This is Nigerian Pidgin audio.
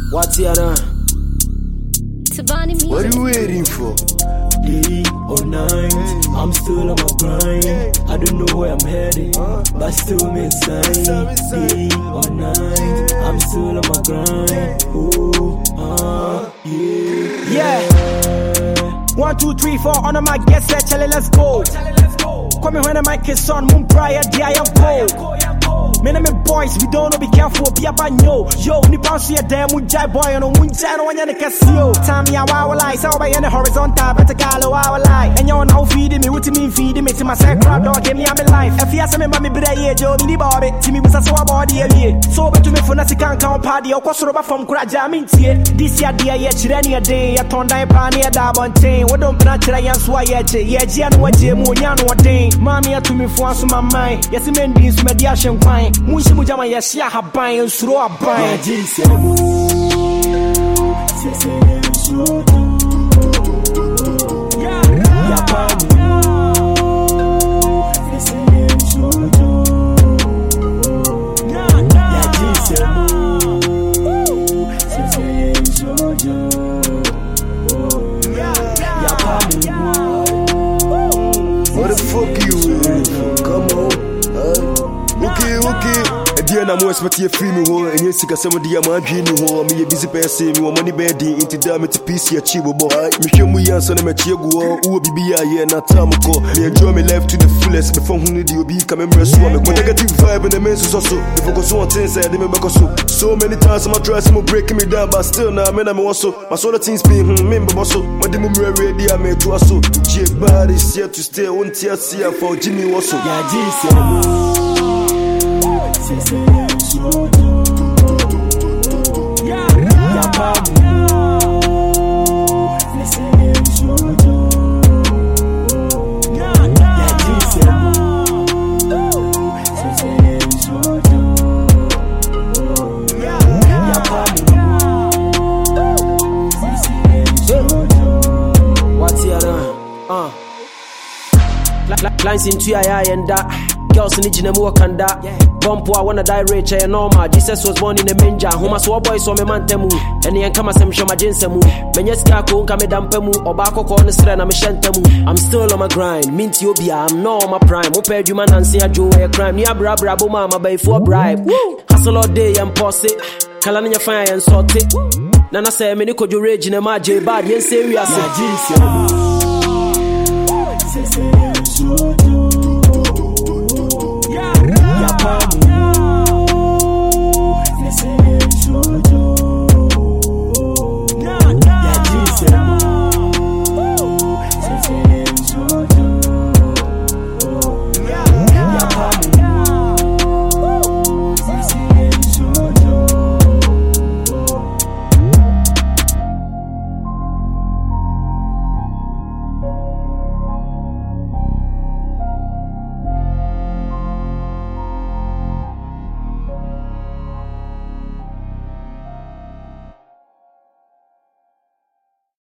What's the other? What are you waiting for? Day or night, I'm still on my grind. I don't know where I'm heading, but still make sign. Day or night, I'm still on my grind. Oh, yeah. 1, 2, 3, 4, on my guest set, Charlie, let's go. Come me when the mic is on, moon prior, I am cold. Men and boys, we don't know, be careful, be a banyo. Yo, Nippon see a damn moon jai boy on a moon channel when you're the casio. Time ya wow lie, so by any horizontal, but a galo wow lie. And you're now feeding me, what you mean feeding me to my sacred dog, give me a life. If you ask me, Mammy, but I Joe, Mini Bobby, Timmy was a so body, so but to me for nothing can't count party or cross over from Krajamin. This year, dear, yet, any day, a ton die panny, a dab on chain. What don't try and sway yet, Jan, what Jim, one day. Mammy, to me for us, my mind. Yes, men beans, mediation fine. Munshi mujama ya shia habai and throw a bind. What the fuck you waiting for? Come on. Okay. And I'm expecting a free no and yes, some of the Amagin who me a busy person, me money bedding into damn it PC achievable. Me show me answer them at Chigo, who will be a year not Tamako. Me enjoy me life to the fullest before who need you be coming swami. When negative vibe in the men's also, if I go so on things, I didn't make so many times I'm trying some breaking me down, but still now I'm also my sort of things being member also. My demo ready, I made to us so. Jake bad is here to stay on TSC for Jimmy also. What's the other? Lines into your eye and that. Girls in the Wakanda. Bump, I wanna die rich, and normal. Jesus was born in a manger. Who must war boys on me mantemu. And the Yankama Sam Shama Jinsemu. Benyeska Kame Dampemu, or Bako Corner Strana Mishantemu. I'm still on my grind. Mint Yobia, I'm no on my prime. Ope human and see a Joe a crime. Nia Brabra Mama by for bribe. Hustle all day and posse. Kalania fire and sort it. Nana say, Meniko Rage in a Maji bad, yes, serious.